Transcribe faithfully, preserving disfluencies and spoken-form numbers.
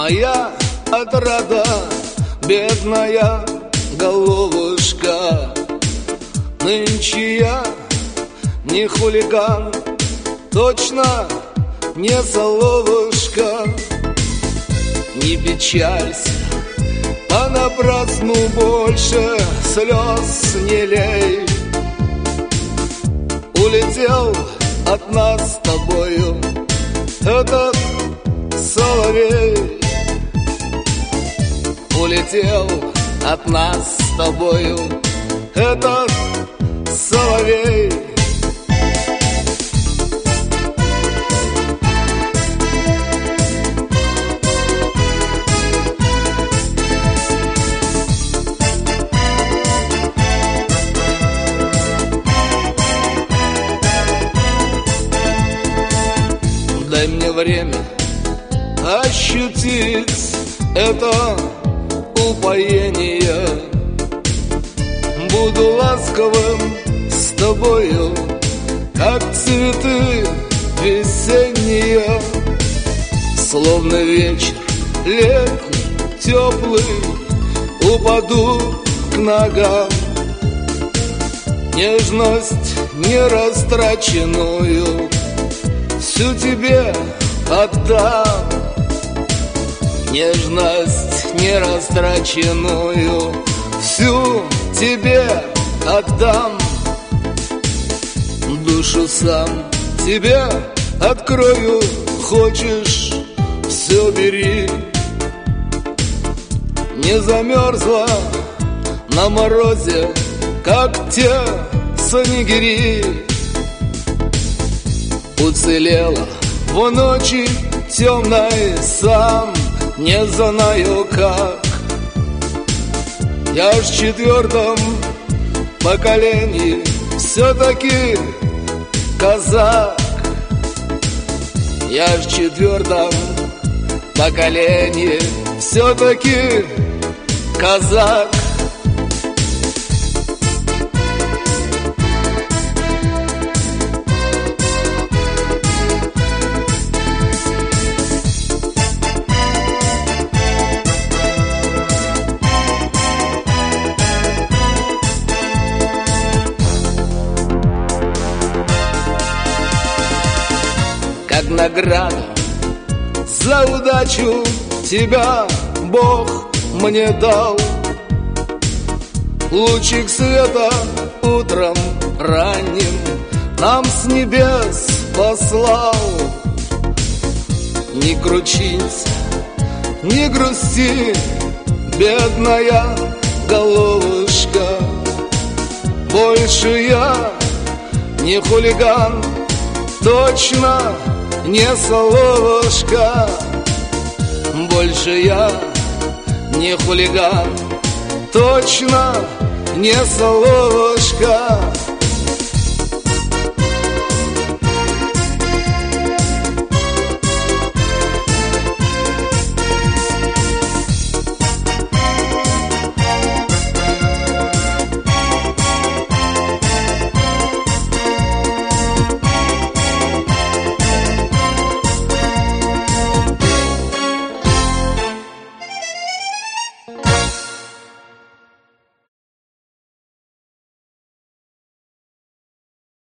моя отрада, бедная головушка. Нынче я не хулиган, точно не соловушка. Не печалься, понапрасну больше слез не лей. Улетел от нас с тобою этот соловей. Улетел от нас с тобою этот соловей. Дай мне время ощутить это упоение. Буду ласковым с тобою, как цветы весенние. Словно вечер летний, теплый, упаду к ногам. Нежность нерастраченную всю тебе отдам. Нежность нерастраченную всю тебе отдам. Душу сам тебе открою, хочешь — все бери. Не замерзла на морозе, как те снегири. Уцелела в ночи темной, сам не знаю как. Я ж в четвертом поколении все-таки казак. Я ж в четвертом поколении все-таки казак. Как награду за удачу тебя Бог мне дал. Лучик света утром ранним нам с небес послал. Не кручись, не грусти, бедная головушка. Больше я не хулиган, точно не соловушка. Больше я не хулиган, точно не соловушка.